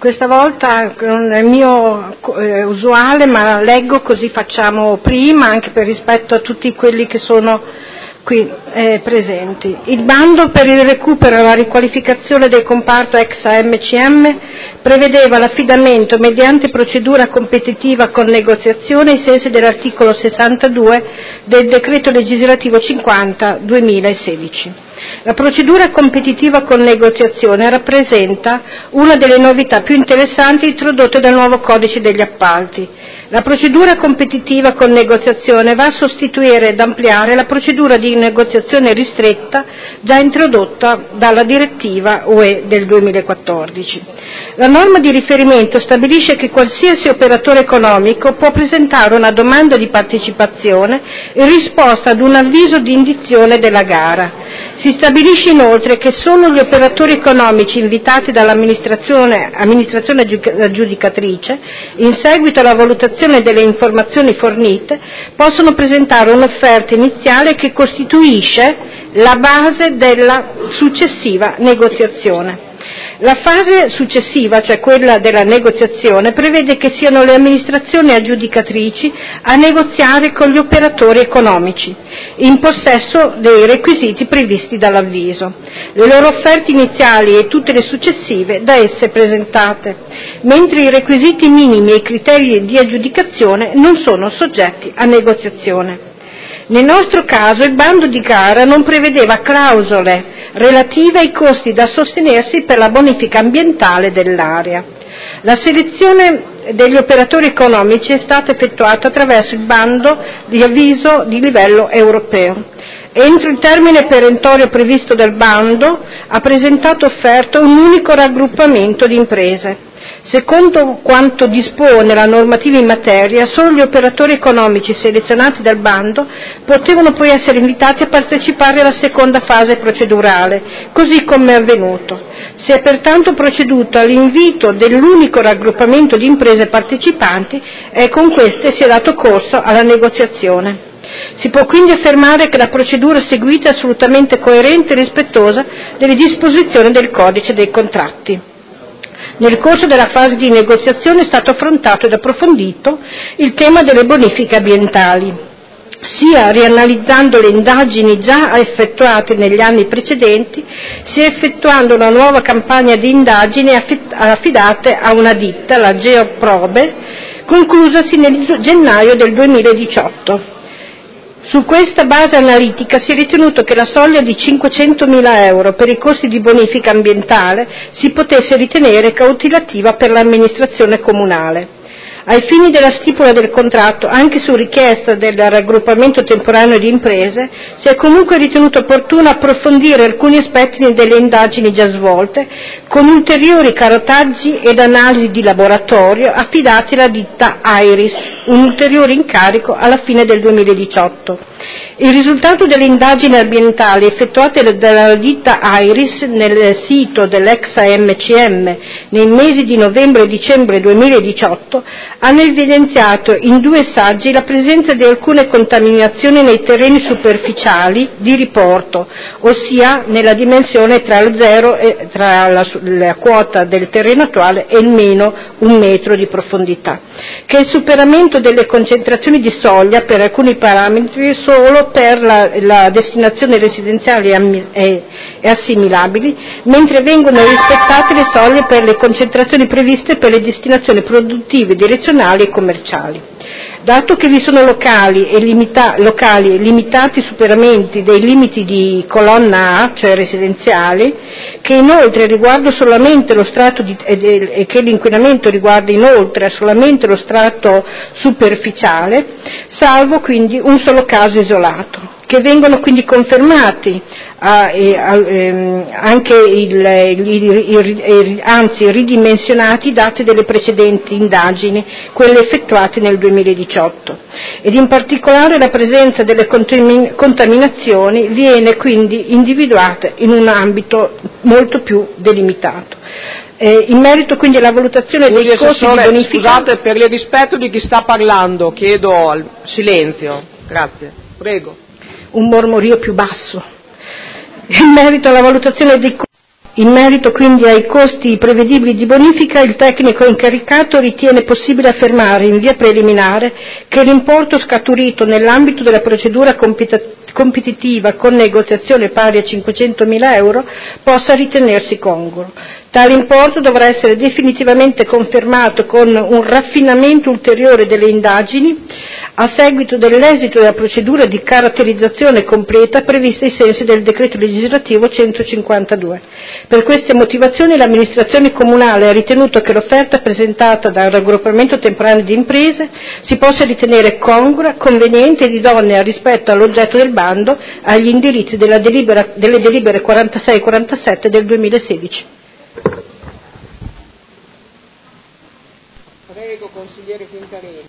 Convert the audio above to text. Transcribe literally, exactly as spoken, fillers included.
Questa volta non è mio eh, usuale, ma leggo così facciamo prima, anche per rispetto a tutti quelli che sono qui eh, presenti. Il bando per il recupero e la riqualificazione del comparto ex A M C M prevedeva l'affidamento mediante procedura competitiva con negoziazione ai sensi dell'articolo sessantadue del decreto legislativo cinquanta duemilasedici. La procedura competitiva con negoziazione rappresenta una delle novità più interessanti introdotte dal nuovo codice degli appalti. La procedura competitiva con negoziazione va a sostituire ed ampliare la procedura di negoziazione ristretta già introdotta dalla direttiva U E del duemilaquattordici. La norma di riferimento stabilisce che qualsiasi operatore economico può presentare una domanda di partecipazione in risposta ad un avviso di indizione della gara. Si stabilisce inoltre che solo gli operatori economici invitati dall'amministrazione amministrazione aggiudicatrice, in seguito alla valutazione delle informazioni fornite, possono presentare un'offerta iniziale che costituisce la base della successiva negoziazione. La fase successiva, cioè quella della negoziazione, prevede che siano le amministrazioni aggiudicatrici a negoziare con gli operatori economici, in possesso dei requisiti previsti dall'avviso, le loro offerte iniziali e tutte le successive da esse presentate, mentre i requisiti minimi e i criteri di aggiudicazione non sono soggetti a negoziazione. Nel nostro caso il bando di gara non prevedeva clausole relative ai costi da sostenersi per la bonifica ambientale dell'area. La selezione degli operatori economici è stata effettuata attraverso il bando di avviso di livello europeo. Entro il termine perentorio previsto dal bando ha presentato offerta un unico raggruppamento di imprese. Secondo quanto dispone la normativa in materia, solo gli operatori economici selezionati dal bando potevano poi essere invitati a partecipare alla seconda fase procedurale, così come è avvenuto. Si è pertanto proceduto all'invito dell'unico raggruppamento di imprese partecipanti e con queste si è dato corso alla negoziazione. Si può quindi affermare che la procedura seguita è assolutamente coerente e rispettosa delle disposizioni del codice dei contratti. Nel corso della fase di negoziazione è stato affrontato ed approfondito il tema delle bonifiche ambientali, sia rianalizzando le indagini già effettuate negli anni precedenti, sia effettuando una nuova campagna di indagini affidate a una ditta, la Geoprobe, conclusasi nel gennaio del duemiladiciotto. Su questa base analitica si è ritenuto che la soglia di cinquecentomila euro per i costi di bonifica ambientale si potesse ritenere cautelativa per l'amministrazione comunale. Ai fini della stipula del contratto, anche su richiesta del raggruppamento temporaneo di imprese, si è comunque ritenuto opportuno approfondire alcuni aspetti delle indagini già svolte, con ulteriori carotaggi ed analisi di laboratorio affidati alla ditta Iris, un ulteriore incarico alla fine del duemiladiciotto. Il risultato delle indagini ambientali effettuate dalla ditta Iris nel sito dell'ex A M C M nei mesi di novembre e dicembre duemiladiciotto hanno evidenziato in due saggi la presenza di alcune contaminazioni nei terreni superficiali di riporto, ossia nella dimensione tra il zero e tra la, la quota del terreno attuale e il meno un metro di profondità, che il superamento delle concentrazioni di soglia per alcuni parametri solo per la, la destinazione residenziale e, e assimilabili, mentre vengono rispettate le soglie per le concentrazioni previste per le destinazioni produttive, direzionali e commerciali. Dato che vi sono locali e, limita- locali e limitati superamenti dei limiti di colonna A, cioè residenziali, che inoltre riguarda solamente lo strato di, e, de- e che l'inquinamento riguarda inoltre solamente lo strato superficiale, salvo quindi un solo caso isolato, che vengono quindi confermati a, e, a, ehm, anche il, il, il, il, anzi ridimensionati i dati delle precedenti indagini, quelle effettuate nel duemiladiciotto, ed in particolare la presenza delle contaminazioni viene quindi individuata in un ambito molto più delimitato. Eh, in merito quindi alla valutazione Scusi, dei costi di bonifica... Scusate, per il rispetto di chi sta parlando, chiedo al silenzio. Grazie. Prego. Un mormorio più basso. In merito alla valutazione dei costi In merito quindi ai costi prevedibili di bonifica, il tecnico incaricato ritiene possibile affermare in via preliminare che l'importo scaturito nell'ambito della procedura competitiva con negoziazione pari a cinquecentomila euro possa ritenersi congruo. Tale importo dovrà essere definitivamente confermato con un raffinamento ulteriore delle indagini a seguito dell'esito della procedura di caratterizzazione completa prevista ai sensi del decreto legislativo centocinquantadue. Per queste motivazioni l'amministrazione comunale ha ritenuto che l'offerta presentata dal raggruppamento temporaneo di imprese si possa ritenere congrua, conveniente ed idonea rispetto all'oggetto del bando, agli indirizzi della delibera, delle delibere quarantasei e quarantasette del duemilasedici. Prego, consigliere Quintanilli.